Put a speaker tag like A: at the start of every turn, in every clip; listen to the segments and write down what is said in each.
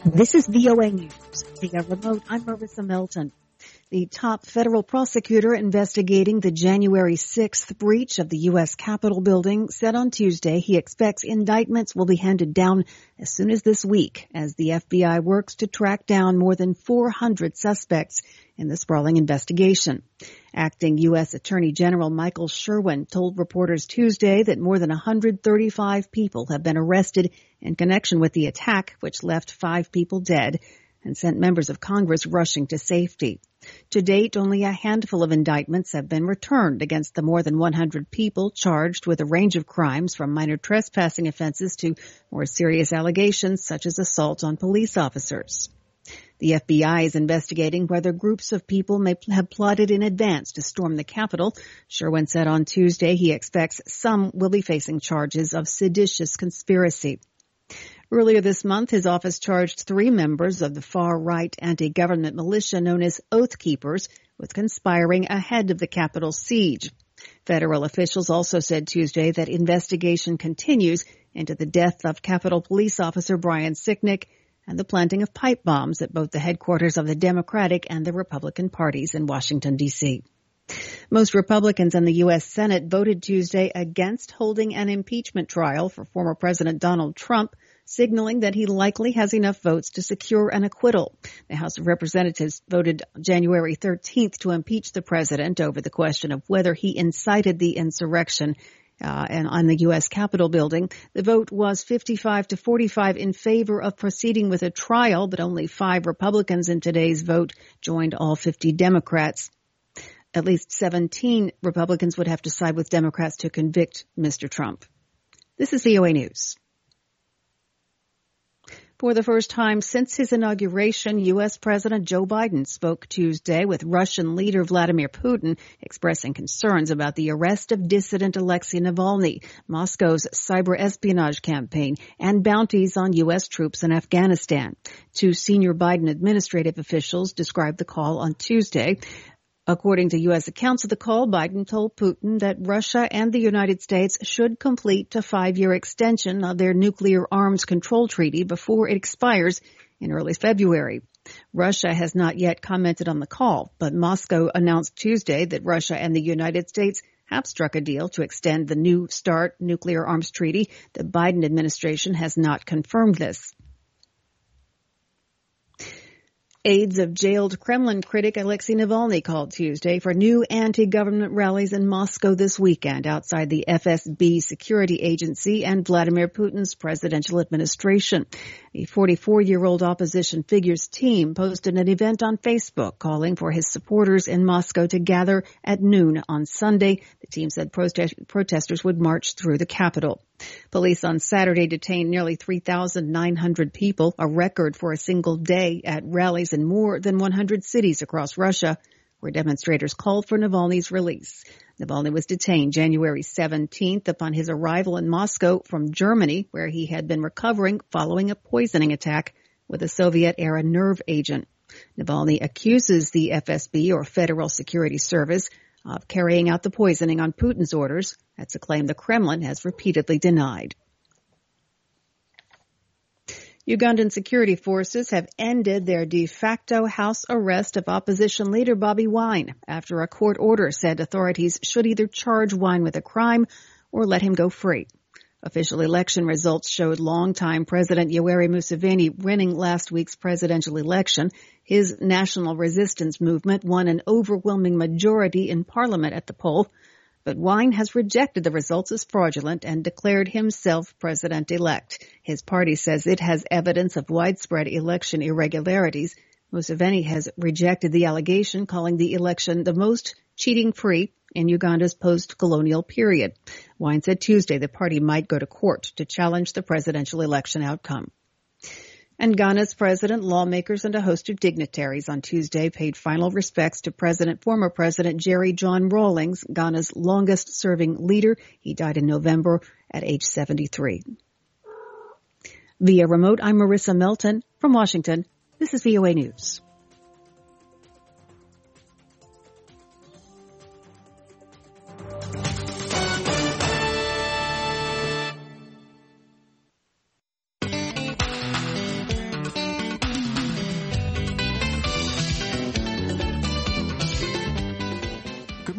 A: This is VOA News. Via remote, I'm Marissa Melton. The top federal prosecutor investigating the January 6th breach of the U.S. Capitol building said on Tuesday he expects indictments will be handed down as soon as this week as the FBI works to track down more than 400 suspects in the sprawling investigation. Acting U.S. Attorney General Michael Sherwin told reporters Tuesday that more than 135 people have been arrested in connection with the attack, which left 5 people dead and sent members of Congress rushing to safety. To date, only a handful of indictments have been returned against the more than 100 people charged with a range of crimes from minor trespassing offenses to more serious allegations such as assault on police officers. The FBI is investigating whether groups of people may have plotted in advance to storm the Capitol. Sherwin said on Tuesday he expects some will be facing charges of seditious conspiracy. Earlier this month, his office charged 3 members of the far-right anti-government militia known as Oath Keepers with conspiring ahead of the Capitol siege. Federal officials also said Tuesday that investigation continues into the death of Capitol Police Officer Brian Sicknick and the planting of pipe bombs at both the headquarters of the Democratic and the Republican parties in Washington, D.C. Most Republicans in the U.S. Senate voted Tuesday against holding an impeachment trial for former President Donald Trump, signaling that he likely has enough votes to secure an acquittal. The House of Representatives voted January 13th to impeach the president over the question of whether he incited the insurrection and on the U.S. Capitol building. The vote was 55 to 45 in favor of proceeding with a trial, but only 5 Republicans in today's vote joined all 50 Democrats. At least 17 Republicans would have to side with Democrats to convict Mr. Trump. This is VOA News. For the first time since his inauguration, U.S. President Joe Biden spoke Tuesday with Russian leader Vladimir Putin, expressing concerns about the arrest of dissident Alexei Navalny, Moscow's cyber espionage campaign, and bounties on U.S. troops in Afghanistan. 2 senior Biden administrative officials described the call on Tuesday. According to U.S. accounts of the call, Biden told Putin that Russia and the United States should complete a 5-year extension of their nuclear arms control treaty before it expires in early February. Russia has not yet commented on the call, but Moscow announced Tuesday that Russia and the United States have struck a deal to extend the New START nuclear arms treaty. The Biden administration has not confirmed this. Aides of jailed Kremlin critic Alexei Navalny called Tuesday for new anti-government rallies in Moscow this weekend outside the FSB security agency and Vladimir Putin's presidential administration. The 44-year-old opposition figure's team posted an event on Facebook calling for his supporters in Moscow to gather at noon on Sunday. The team said protesters would march through the capital. Police on Saturday detained nearly 3,900 people, a record for a single day at rallies in more than 100 cities across Russia, where demonstrators called for Navalny's release. Navalny was detained January 17th upon his arrival in Moscow from Germany, where he had been recovering following a poisoning attack with a Soviet-era nerve agent. Navalny accuses the FSB, or Federal Security Service, of carrying out the poisoning on Putin's orders. That's a claim the Kremlin has repeatedly denied. Ugandan security forces have ended their de facto house arrest of opposition leader Bobi Wine after a court order said authorities should either charge Wine with a crime or let him go free. Official election results showed longtime President Yoweri Museveni winning last week's presidential election. His national resistance movement won an overwhelming majority in parliament at the poll. But Wine has rejected the results as fraudulent and declared himself president-elect. His party says it has evidence of widespread election irregularities. Museveni has rejected the allegation, calling the election the most cheating-free in Uganda's post-colonial period. Wine said Tuesday the party might go to court to challenge the presidential election outcome. And Ghana's president, lawmakers, and a host of dignitaries on Tuesday paid final respects to former President Jerry John Rawlings, Ghana's longest-serving leader. He died in November at age 73. Via remote, I'm Marissa Melton from Washington. This is VOA News.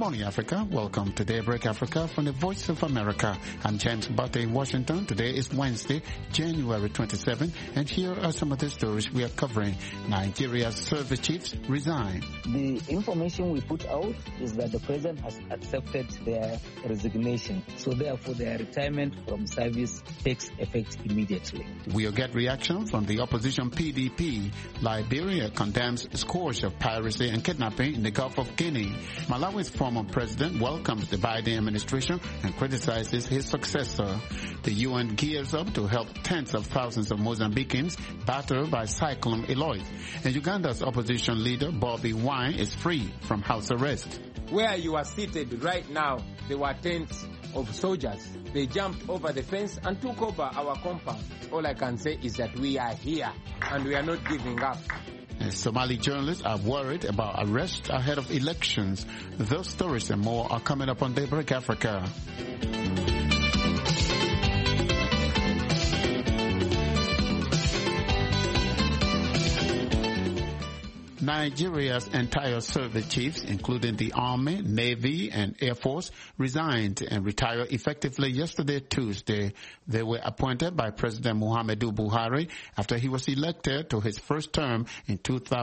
B: morning, Africa. Welcome to Daybreak Africa from the Voice of America. I'm James Butte in Washington. Today is Wednesday, January 27, and here are some of the stories we are covering. Nigeria's service chiefs resign.
C: The information we put out is that the president has accepted their resignation. So therefore, their retirement from service takes effect immediately.
B: We'll get reaction from the opposition PDP. Liberia condemns scores of piracy and kidnapping in the Gulf of Guinea. Malawi's former president welcomes the Biden administration and criticizes his successor. The UN gears up to help tens of thousands of Mozambicans battered by Cyclone Eloise. And Uganda's opposition leader Bobby Wine is free from house arrest.
D: Where you are seated right now, there were tents of soldiers. They jumped over the fence and took over our compound. All I can say is that we are here and we are not giving up.
B: Somali journalists are worried about arrests ahead of elections. Those stories and more are coming up on Daybreak Africa. Nigeria's entire service chiefs, including the Army, Navy, and Air Force, resigned and retired effectively yesterday, Tuesday. They were appointed by President Muhammadu Buhari after he was elected to his first term in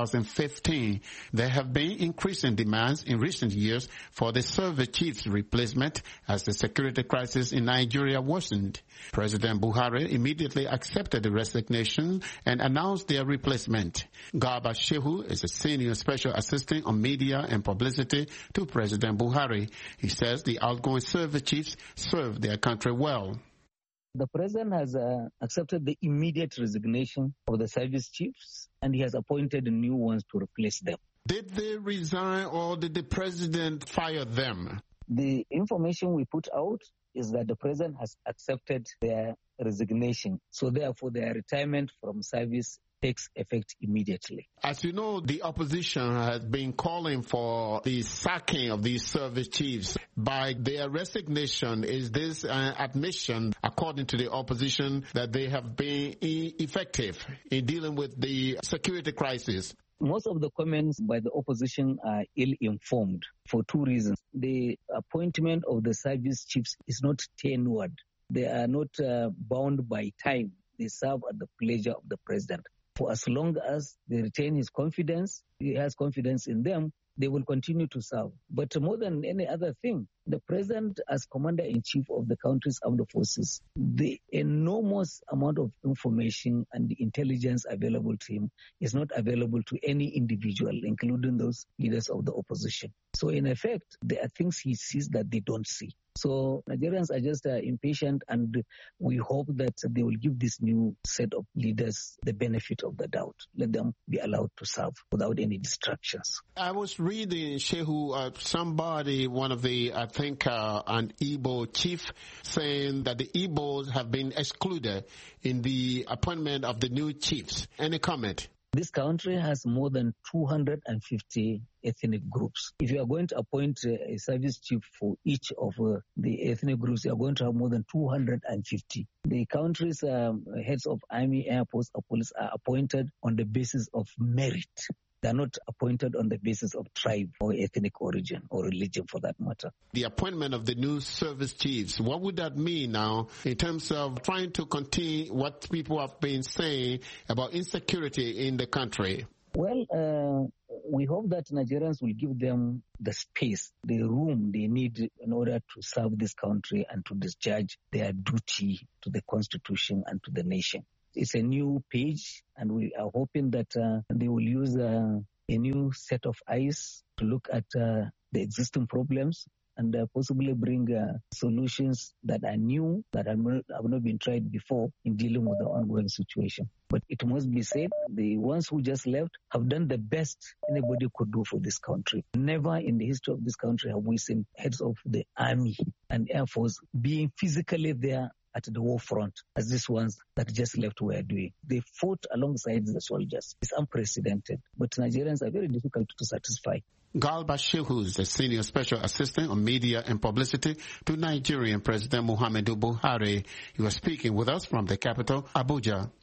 B: 2015. There have been increasing demands in recent years for the service chief's replacement as the security crisis in Nigeria worsened. President Buhari immediately accepted the resignation and announced their replacement. Garba Shehu is a Senior Special Assistant on Media and Publicity to President Buhari. He says the outgoing service chiefs served their country well.
C: The president has accepted the immediate resignation of the service chiefs, and he has appointed new ones to replace them.
B: Did they resign or did the president fire them?
C: The information we put out is that the president has accepted their resignation. So therefore, their retirement from service takes effect immediately.
B: As you know, the opposition has been calling for the sacking of these service chiefs. By their resignation, is this an admission, according to the opposition, that they have been effective in dealing with the security crisis?
C: Most of the comments by the opposition are ill-informed for two reasons. The appointment of the service chiefs is not tenured. They are not bound by time. They serve at the pleasure of the president. For as long as they retain his confidence, he has confidence in them, they will continue to serve. But more than any other thing, the president, as commander-in-chief of the country's armed forces, the enormous amount of information and the intelligence available to him is not available to any individual, including those leaders of the opposition. So in effect, there are things he sees that they don't see. So Nigerians are just impatient, and we hope that they will give this new set of leaders the benefit of the doubt. Let them be allowed to serve without any distractions.
B: I was reading, Shehu, somebody, one of the, I think, an Igbo chief, saying that the Igbos have been excluded in the appointment of the new chiefs. Any comment?
C: This country has more than 250 ethnic groups. If you are going to appoint a service chief for each of the ethnic groups, you are going to have more than 250. The country's heads of army, air force, or police are appointed on the basis of merit. They are not appointed on the basis of tribe or ethnic origin or religion, for that matter.
B: The appointment of the new service chiefs, what would that mean now in terms of trying to continue what people have been saying about insecurity in the country?
C: Well, we hope that Nigerians will give them the space, the room they need in order to serve this country and to discharge their duty to the Constitution and to the nation. It's a new page, and we are hoping that they will use a new set of eyes to look at the existing problems and possibly bring solutions that are new, that have not been tried before in dealing with the ongoing situation. But it must be said, the ones who just left have done the best anybody could do for this country. Never in the history of this country have we seen heads of the army and air force being physically there at the war front as these ones that just left were doing. They fought alongside the soldiers. It's unprecedented, but Nigerians are very difficult to satisfy.
B: Garba Shehu is the Senior Special Assistant on Media and Publicity to Nigerian President Muhammadu Buhari. He was speaking with us from the capital, Abuja.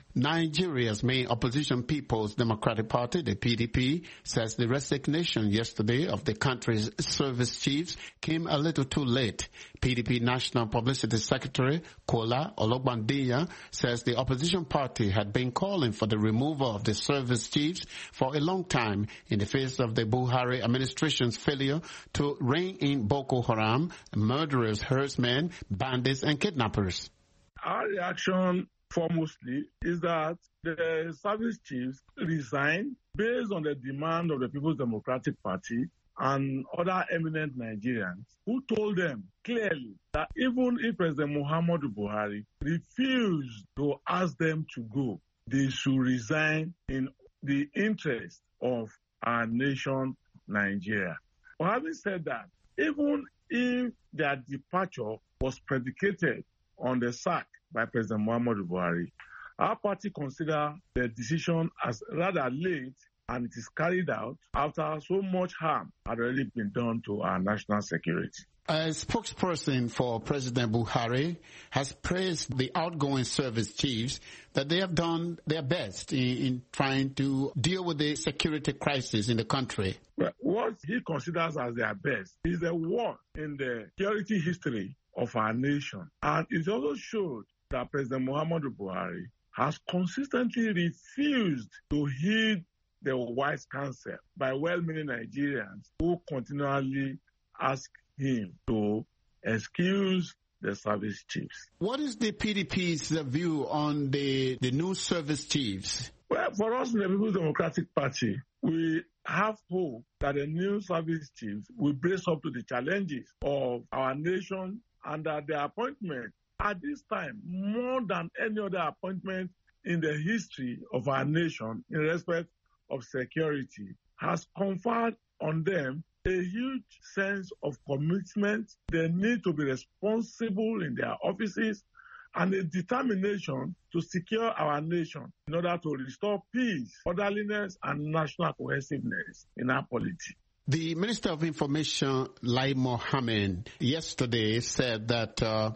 B: Nigeria's main opposition People's Democratic Party, the PDP, says the resignation yesterday of the country's service chiefs came a little too late. PDP National Publicity Secretary Kola Ologbandiya says the opposition party had been calling for the removal of the service chiefs for a long time in the face of the Buhari administration's failure to rein in Boko Haram, murderers, herdsmen, bandits and kidnappers.
E: Our reaction foremostly is that the service chiefs resigned based on the demand of the People's Democratic Party and other eminent Nigerians who told them clearly that even if President Muhammadu Buhari refused to ask them to go, they should resign in the interest of our nation, Nigeria. But having said that, even if their departure was predicated on the sack by President Muhammadu Buhari, our party considers the decision as rather late, and it is carried out after so much harm had already been done to our national security.
B: A spokesperson for President Buhari has praised the outgoing service chiefs that they have done their best in trying to deal with the security crisis in the country.
E: Well, what he considers as their best is a war in the security history of our nation. And it also showed that President Muhammadu Buhari has consistently refused to heed the wise counsel by well-meaning Nigerians who continually ask him to excuse the service chiefs.
B: What is the PDP's view on the new service chiefs?
E: Well, for us in the People's Democratic Party, we have hope that the new service chiefs will brace up to the challenges of our nation and that their appointment at this time, more than any other appointment in the history of our nation in respect of security, has conferred on them a huge sense of commitment. They need to be responsible in their offices and a determination to secure our nation in order to restore peace, orderliness, and national cohesiveness in our polity.
B: The Minister of Information, Lai Mohammed, yesterday said that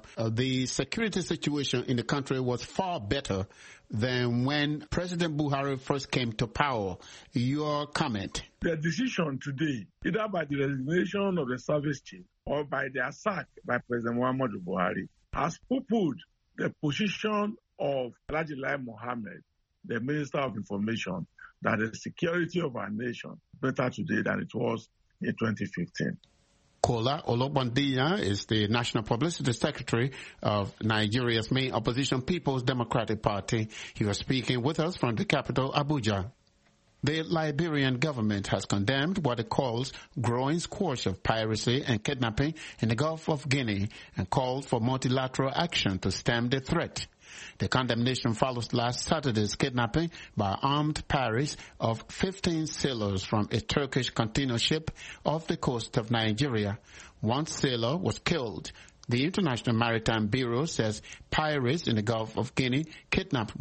B: the security situation in the country was far better than when President Buhari first came to power. Your comment?
E: The decision today, either by the resignation of the service chief or by their sack by President Muhammadu Buhari, has poo-pooed the position of Alhaji Lai Mohammed, the Minister of Information, that the security of our nation is better today than it was in 2015.
B: Kola Ologbandiya is the National Publicity Secretary of Nigeria's main opposition People's Democratic Party. He was speaking with us from the capital, Abuja. The Liberian government has condemned what it calls growing scourge of piracy and kidnapping in the Gulf of Guinea and called for multilateral action to stem the threat. The condemnation follows last Saturday's kidnapping by armed pirates of 15 sailors from a Turkish container ship off the coast of Nigeria. One sailor was killed. The International Maritime Bureau says pirates in the Gulf of Guinea kidnapped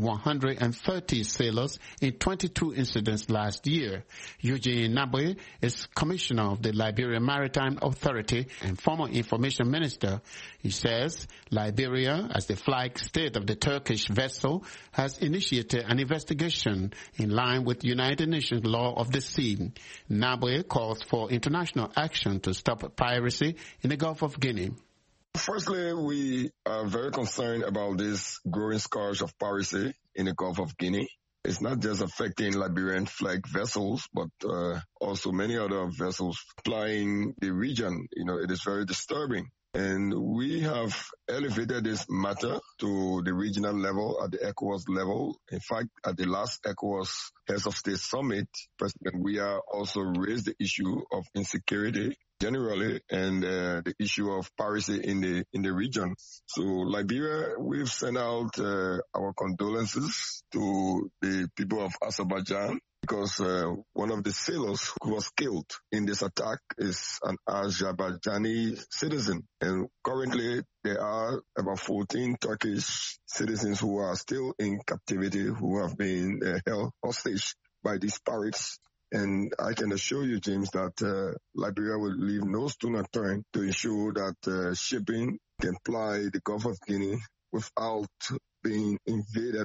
B: 130 sailors in 22 incidents last year. Eugene Nabwe is commissioner of the Liberian Maritime Authority and former information minister. He says Liberia, as the flag state of the Turkish vessel, has initiated an investigation in line with United Nations law of the sea. Nabwe calls for international action to stop piracy in the Gulf of Guinea.
F: Firstly, we are very concerned about this growing scourge of piracy in the Gulf of Guinea. It's not just affecting Liberian flag vessels, but also many other vessels flying the region. It is very disturbing. And we have elevated this matter to the regional level, at the ECOWAS level. In fact, at the last ECOWAS Heads of State Summit, President Weah also raised the issue of insecurity generally and the issue of piracy in the region. So Liberia, we've sent out our condolences to the people of Azerbaijan, because one of the sailors who was killed in this attack is an Azerbaijani citizen. And currently there are about 14 Turkish citizens who are still in captivity, who have been held hostage by these pirates. And I can assure you, James, that Liberia will leave no stone unturned to ensure that shipping can ply the Gulf of Guinea without being invaded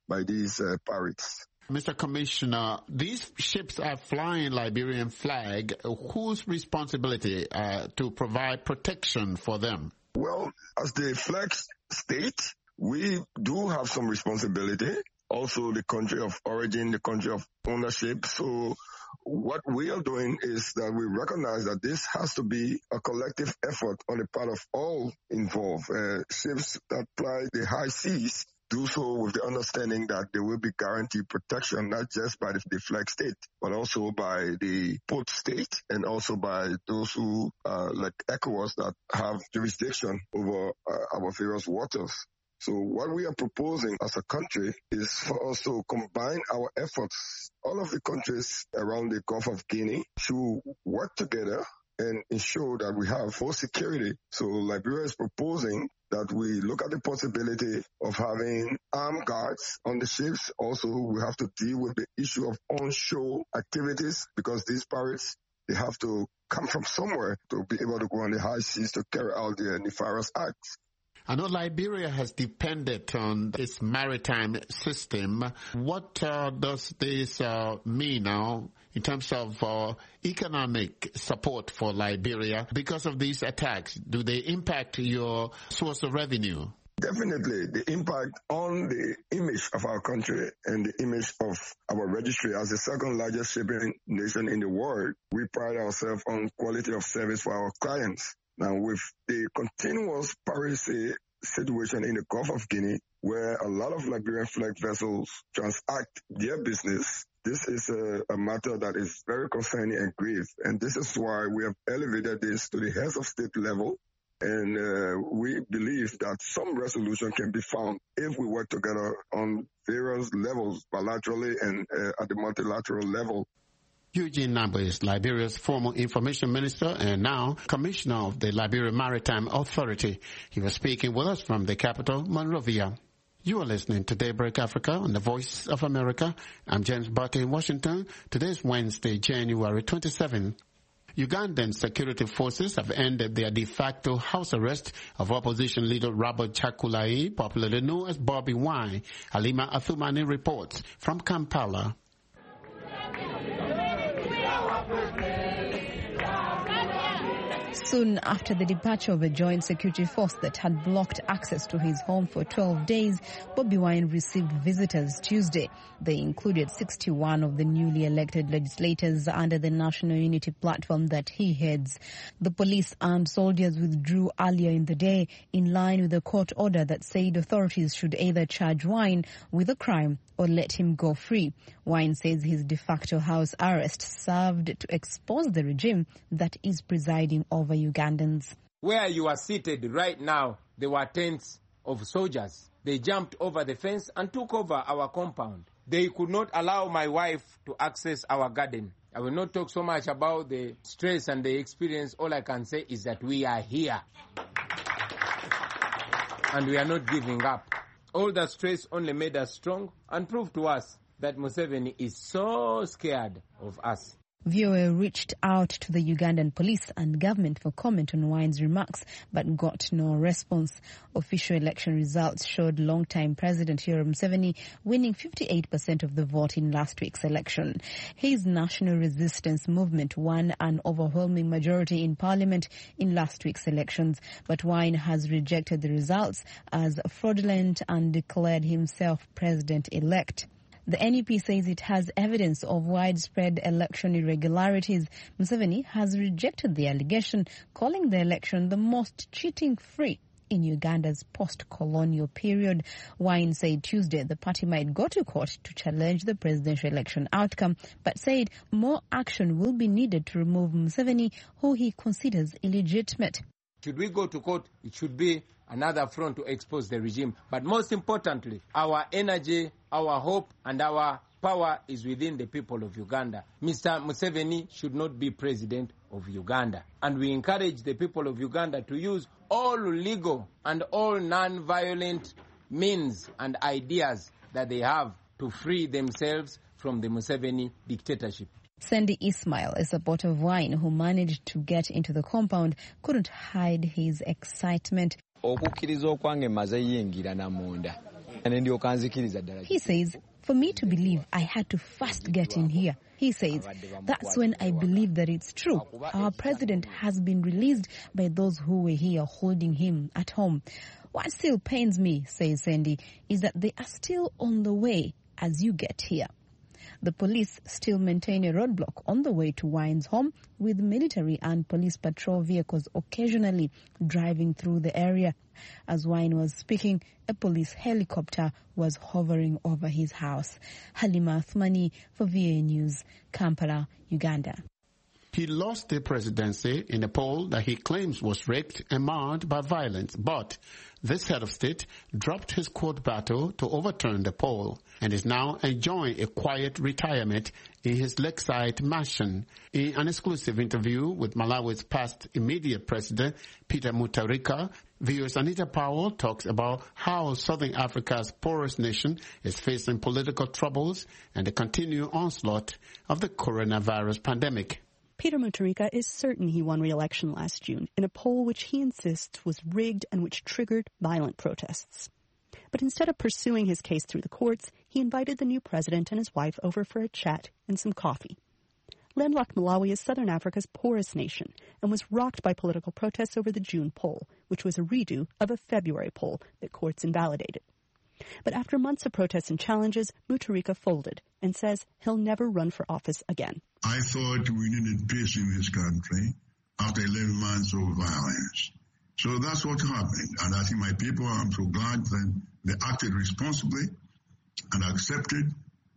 F: by these pirates.
B: Mr. Commissioner, these ships are flying Liberian flag. Whose responsibility to provide protection for them?
F: Well, as the flag state, we do have some responsibility. Also, the country of origin, the country of ownership. So what we are doing is that we recognize that this has to be a collective effort on the part of all involved. Ships that fly the high seas do so with the understanding that they will be guaranteed protection, not just by the flag state, but also by the port state and also by those who, like ECOWAS, that have jurisdiction over our various waters. So what we are proposing as a country is for us to combine our efforts. All of the countries around the Gulf of Guinea should work together and ensure that we have full security. So Liberia is proposing that we look at the possibility of having armed guards on the ships. Also, we have to deal with the issue of onshore activities because these pirates, they have to come from somewhere to be able to go on the high seas to carry out their nefarious acts.
B: I know Liberia has depended on its maritime system. What does this mean now in terms of economic support for Liberia because of these attacks? Do they impact your source of revenue?
F: Definitely. The impact on the image of our country and the image of our registry as the second largest shipping nation in the world. We pride ourselves on quality of service for our clients. Now, with the continuous piracy situation in the Gulf of Guinea, where a lot of Liberian flag vessels transact their business, this is a matter that is very concerning and grave. And this is why we have elevated this to the heads of state level. And we believe that some resolution can be found if we work together on various levels, bilaterally and at the multilateral level.
B: Eugene Nabo is Liberia's former information minister and now commissioner of the Liberia Maritime Authority. He was speaking with us from the capital, Monrovia. You are listening to Daybreak Africa on the Voice of America. I'm James Barty in Washington. Today is Wednesday, January 27th. Ugandan security forces have ended their de facto house arrest of opposition leader Robert Chakulai, popularly known as Bobby Wine. Halima Athumani reports from Kampala.
G: Soon after the departure of a joint security force that had blocked access to his home for 12 days, Bobby Wine received visitors Tuesday. They included 61 of the newly elected legislators under the National Unity Platform that he heads. The police and soldiers withdrew earlier in the day in line with a court order that said authorities should either charge Wine with a crime or let him go free. Wine says his de facto house arrest served to expose the regime that is presiding over Ugandans.
D: Where you are seated right now, there were tents of soldiers. They jumped over the fence and took over our compound. They could not allow my wife to access our garden. I will not talk so much about the stress and the experience. All I can say is that we are here. And we are not giving up. All that stress only made us strong and proved to us that Museveni is so scared of us.
G: VOA reached out to the Ugandan police and government for comment on Wine's remarks, but got no response. Official election results showed longtime President Yoweri Museveni winning 58% of the vote in last week's election. His National Resistance Movement won an overwhelming majority in Parliament in last week's elections, but Wine has rejected the results as fraudulent and declared himself president-elect. The NUP says it has evidence of widespread election irregularities. Museveni has rejected the allegation, calling the election the most cheating-free in Uganda's post-colonial period. Wine said Tuesday the party might go to court to challenge the presidential election outcome, but said more action will be needed to remove Museveni, who he considers illegitimate.
D: Should we go to court, it should be another front to expose the regime. But most importantly, our energy, our hope, and our power is within the people of Uganda. Mr. Museveni should not be president of Uganda. And we encourage the people of Uganda to use all legal and all non-violent means and ideas that they have to free themselves from the Museveni dictatorship.
G: Sandy Ismail, a supporter of Wine who managed to get into the compound, couldn't hide his excitement. He says, for me to believe, I had to first get in here. He says, that's when I believe that it's true. Our president has been released by those who were here holding him at home. What still pains me, says Sandy, is that they are still on the way as you get here. The police still maintain a roadblock on the way to Wine's home, with military and police patrol vehicles occasionally driving through the area. As Wine was speaking, a police helicopter was hovering over his house. Halima Athmani for VOA News, Kampala, Uganda.
B: He lost the presidency in a poll that he claims was rigged and marred by violence, but this head of state dropped his court battle to overturn the poll and is now enjoying a quiet retirement in his lakeside mansion. In an exclusive interview with Malawi's past immediate president, Peter Mutharika, VOA's Anita Powell talks about how Southern Africa's poorest nation is facing political troubles and the continued onslaught of the coronavirus pandemic.
H: Peter Mutharika is certain he won re-election last June in a poll which he insists was rigged and which triggered violent protests. But instead of pursuing his case through the courts, he invited the new president and his wife over for a chat and some coffee. Landlocked Malawi is Southern Africa's poorest nation and was rocked by political protests over the June poll, which was a redo of a February poll that courts invalidated. But after months of protests and challenges, Mutharika folded and says he'll never run for office again.
I: I thought we needed peace in this country after 11 months of violence. So that's what happened. And I think my people, I'm so glad that they acted responsibly and accepted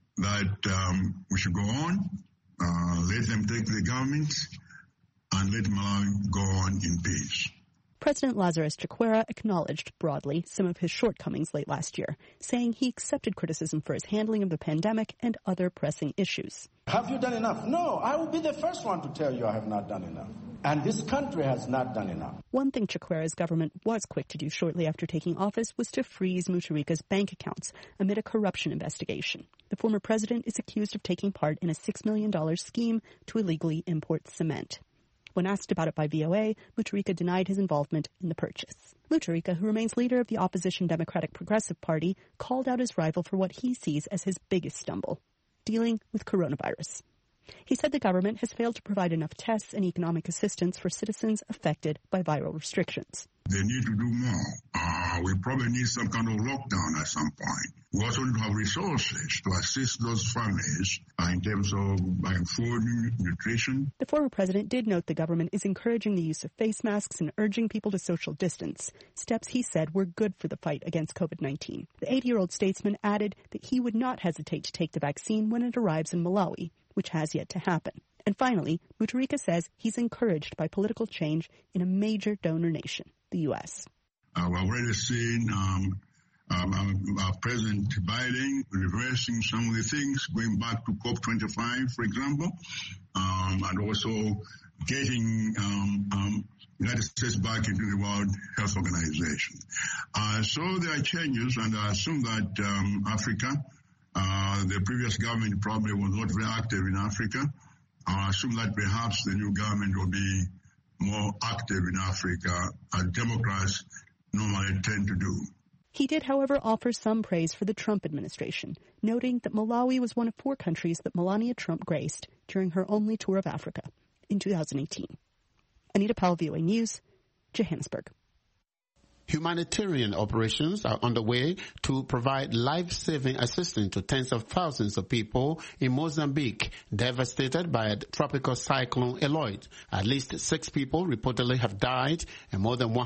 I: that we should go on, let them take the government, and let Malawi go on in peace.
H: President Lazarus Chakwera acknowledged broadly some of his shortcomings late last year, saying he accepted criticism for his handling of the pandemic and other pressing issues.
J: Have you done enough? No, I will be the first one to tell you I have not done enough. And this country has not done enough.
H: One thing Chakwera's government was quick to do shortly after taking office was to freeze Mutharika's bank accounts amid a corruption investigation. The former president is accused of taking part in a $6 million scheme to illegally import cement. When asked about it by VOA, Mutharika denied his involvement in the purchase. Mutharika, who remains leader of the opposition Democratic Progressive Party, called out his rival for what he sees as his biggest stumble, dealing with coronavirus. He said the government has failed to provide enough tests and economic assistance for citizens affected by viral restrictions.
I: They need to do more. We probably need some kind of lockdown at some point. We also need to have resources to assist those families in terms of food, nutrition.
H: The former president did note the government is encouraging the use of face masks and urging people to social distance, steps he said were good for the fight against COVID-19. The 80-year-old statesman added that he would not hesitate to take the vaccine when it arrives in Malawi, which has yet to happen. And finally, Mutharika says he's encouraged by political change in a major donor nation, the U.S.
I: We've already seen President Biden reversing some of the things, going back to COP25, for example, and also getting United States back into the World Health Organization. So there are changes, and I assume that Africa, the previous government probably was not very active in Africa. I assume that perhaps the new government will be more active in Africa, as Democrats normally tend to do.
H: He did, however, offer some praise for the Trump administration, noting that Malawi was one of 4 countries that Melania Trump graced during her only tour of Africa in 2018. Anita Powell, VOA News, Johannesburg.
B: Humanitarian operations are underway to provide life-saving assistance to tens of thousands of people in Mozambique devastated by a tropical cyclone Eloyd. At least 6 people reportedly have died and more than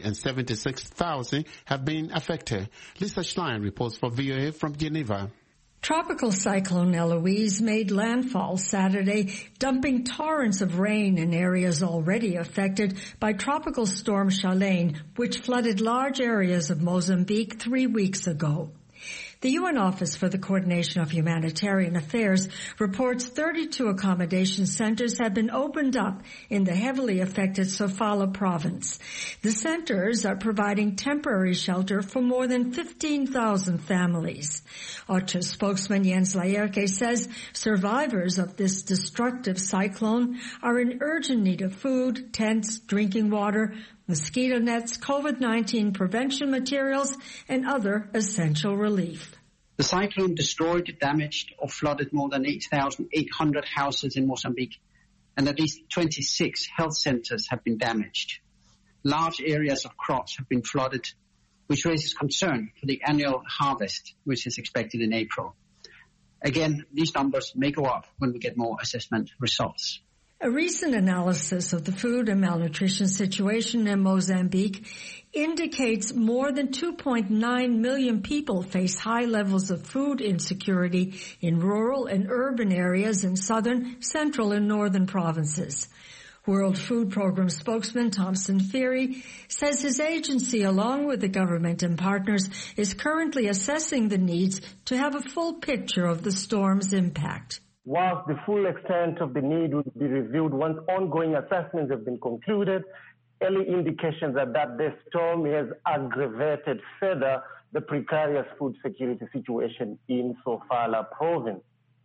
B: 176,000 have been affected. Lisa Schlein reports for VOA from Geneva.
K: Tropical cyclone Eloise made landfall Saturday, dumping torrents of rain in areas already affected by Tropical Storm Charlene, which flooded large areas of Mozambique 3 weeks ago. The UN Office for the Coordination of Humanitarian Affairs reports 32 accommodation centers have been opened up in the heavily affected Sofala province. The centers are providing temporary shelter for more than 15,000 families. OCHA spokesman Jens Laerke says survivors of this destructive cyclone are in urgent need of food, tents, drinking water, mosquito nets, COVID-19 prevention materials, and other essential relief.
L: The cyclone destroyed, damaged, or flooded more than 8,800 houses in Mozambique, and at least 26 health centers have been damaged. Large areas of crops have been flooded, which raises concern for the annual harvest, which is expected in April. Again, these numbers may go up when we get more assessment results.
K: A recent analysis of the food and malnutrition situation in Mozambique indicates more than 2.9 million people face high levels of food insecurity in rural and urban areas in southern, central, and northern provinces. World Food Programme spokesman Thompson Feary says his agency, along with the government and partners, is currently assessing the needs to have a full picture of the storm's impact.
M: Whilst the full extent of the need will be reviewed once ongoing assessments have been concluded, early indications are that this storm has aggravated further the precarious food security situation in Sofala province.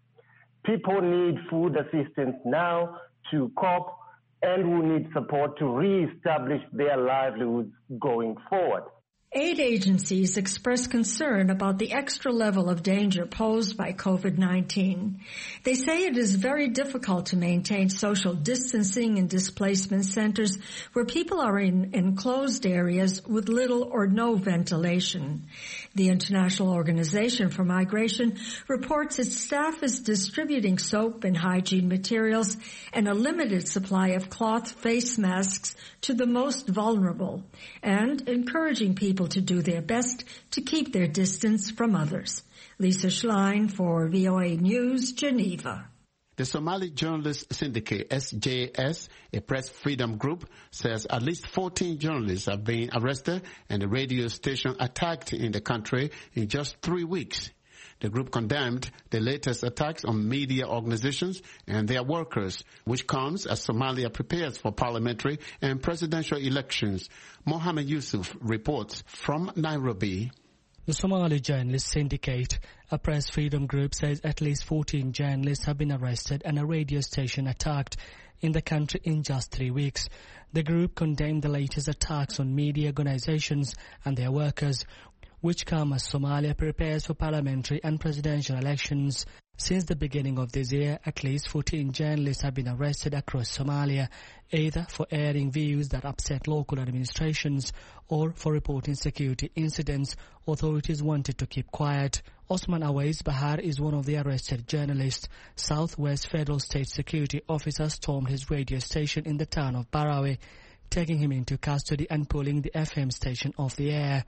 M: People need food assistance now to cope and will need support to re-establish their livelihoods going forward.
K: Aid agencies express concern about the extra level of danger posed by COVID-19. They say it is very difficult to maintain social distancing in displacement centers where people are in enclosed areas with little or no ventilation. The International Organization for Migration reports its staff is distributing soap and hygiene materials and a limited supply of cloth face masks to the most vulnerable, and encouraging people to do their best to keep their distance from others. Lisa Schlein for VOA News, Geneva.
B: The Somali Journalists Syndicate, SJS, a press freedom group, says at least 14 journalists have been arrested and a radio station attacked in the country in just 3 weeks. The group condemned the latest attacks on media organizations and their workers, which comes as Somalia prepares for parliamentary and presidential elections. Mohammed Yusuf reports from Nairobi.
N: The Somali Journalists Syndicate, a press freedom group, says at least 14 journalists have been arrested and a radio station attacked in the country in just 3 weeks. The group condemned the latest attacks on media organizations and their workers, which come as Somalia prepares for parliamentary and presidential elections. Since the beginning of this year, at least 14 journalists have been arrested across Somalia, either for airing views that upset local administrations or for reporting security incidents authorities wanted to keep quiet. Osman Awais Bahar is one of the arrested journalists. Southwest Federal State Security officers stormed his radio station in the town of Barawe, taking him into custody and pulling the FM station off the air.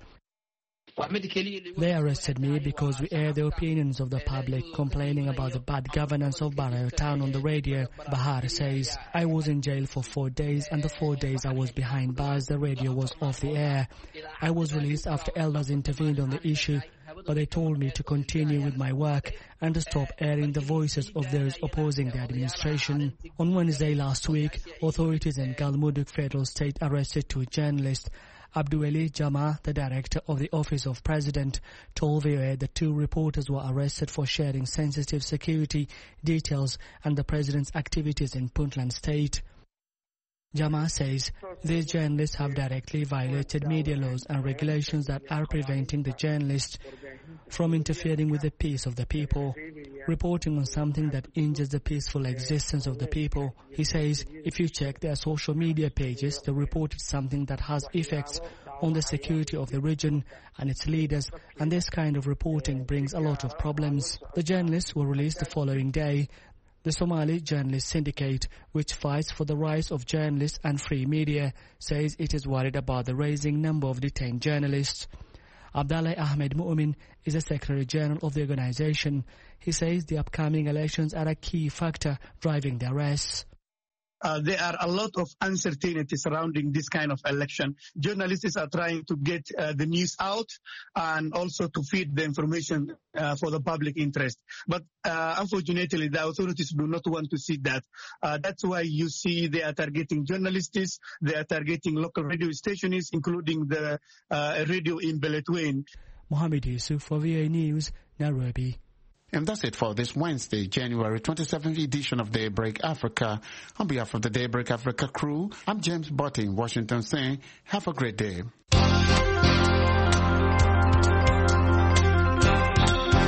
N: They arrested me because we air the opinions of the public, complaining about the bad governance of Barawe town on the radio, Bahar says. I was in jail for 4 days, and the 4 days I was behind bars, the radio was off the air. I was released after elders intervened on the issue, but they told me to continue with my work and to stop airing the voices of those opposing the administration. On Wednesday last week, authorities in Galmudug Federal State arrested 2 journalists. Abdueli Jama, the director of the Office of President, told VOA the 2 reporters were arrested for sharing sensitive security details and the president's activities in Puntland State. Jama says these journalists have directly violated media laws and regulations that are preventing the journalists from interfering with the peace of the people, reporting on something that injures the peaceful existence of the people. He says if you check their social media pages, they reported something that has effects on the security of the region and its leaders, and this kind of reporting brings a lot of problems. The journalists were released the following day. The Somali Journalists Syndicate, which fights for the rights of journalists and free media, says it is worried about the rising number of detained journalists. Abdallah Ahmed Mu'min is the Secretary General of the organization. He says the upcoming elections are a key factor driving the arrests.
O: There are a lot of uncertainty surrounding this kind of election. Journalists are trying to get the news out and also to feed the information for the public interest. But unfortunately, the authorities do not want to see that. That's why you see they are targeting journalists, they are targeting local radio stations, including the radio in Beledweyne.
N: Mohammed Yusuf for VOA News, Nairobi.
B: And that's it for this Wednesday, January 27th edition of Daybreak Africa. On behalf of the Daybreak Africa crew, I'm James Butty in Washington saying, have a great day.